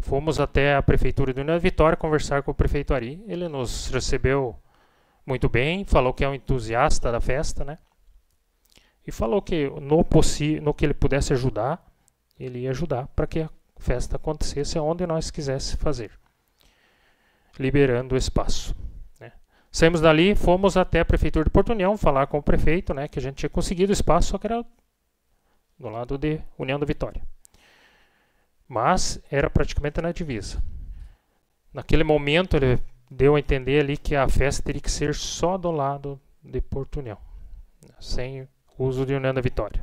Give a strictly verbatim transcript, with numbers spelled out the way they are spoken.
fomos até a prefeitura de União da Vitória conversar com o prefeito Ari. Ele nos recebeu muito bem, falou que é um entusiasta da festa, né? E falou que no, no que ele pudesse ajudar, ele ia ajudar para que a festa acontecesse onde nós quisesse fazer, liberando o espaço, né? Saímos dali, fomos até a prefeitura de Porto União falar com o prefeito, né, que a gente tinha conseguido o espaço, só que era do lado de União da Vitória, mas era praticamente na divisa. Naquele momento ele deu a entender ali que a festa teria que ser só do lado de Porto União, sem uso de União da Vitória.